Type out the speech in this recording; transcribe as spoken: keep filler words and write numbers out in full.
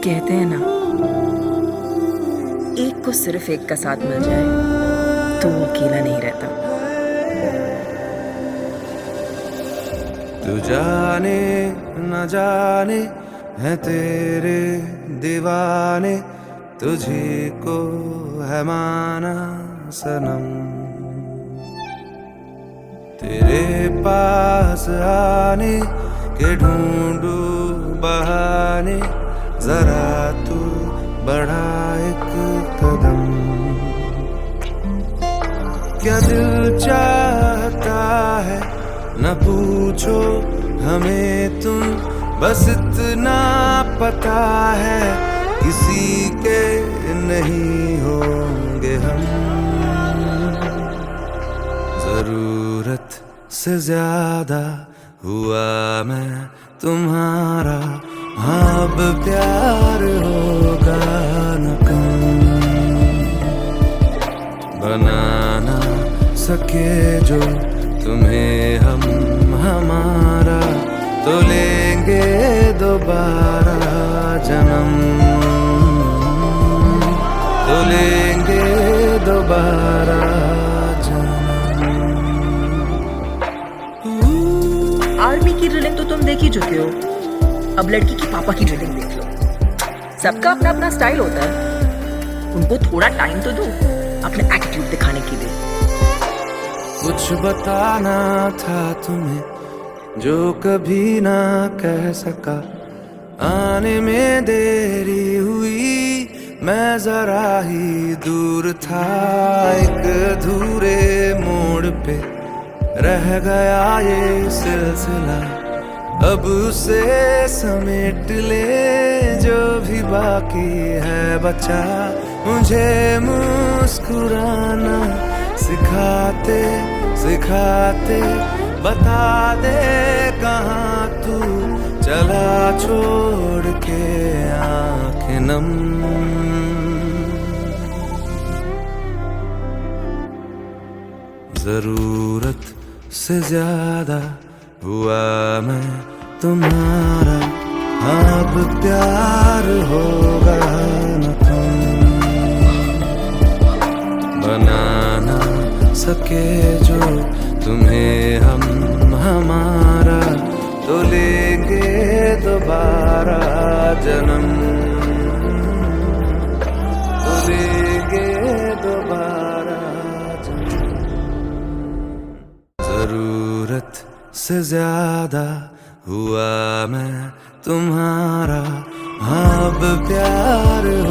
कहते हैं ना, एक को सिर्फ एक का साथ मिल जाए तो वो अकेला नहीं रहता। तू जाने न जाने है तेरे दीवाने, तुझे को है माना सनम। तेरे पास आने के ढूंढू बहाने, जरा तू बढ़ा एक कदम। क्या दिल चाहता है न पूछो हमें तुम, बस इतना पता है किसी के नहीं होंगे हम। जरूरत से ज्यादा हुआ मैं तुम्हारा, अब प्यार होगा न कम। बनाना सके जो तुम्हें हम हमारा, तो लेंगे दोबारा जन्म, तो लेंगे दोबारा जन्म। आर्मी की ड्रिलिंग तो तुम देख ही चुके हो, अब लड़की की पापा की ड्रिलिंग देख लो। सबका अपना अपना स्टाइल होता है, उनको थोड़ा टाइम तो दो अपने एटीट्यूड दिखाने के लिए। कुछ बताना था तुम्हें जो कभी ना कह सका, आने में देरी हुई मैं जरा ही दूर था। एक अधूरे मोड़ पे रह गया ये सिलसिला, अब उसे समेट ले जो भी बाकी है बचा। मुझे मुस्कुराना सिखाते सिखाते बता दे कहाँ तू चला छोड़ के आँखें नम। जरूरत से ज्यादा हुआ मैं तुम्हारा, अब प्यार होगा न कम। बनाना सके जो तुम्हें हम हमारा, तो लेंगे दोबारा जन्म, तो लेंगे दोबारा जन्म। जरूरत से ज्यादा हुआ मैं तुम्हारा, अब प्यार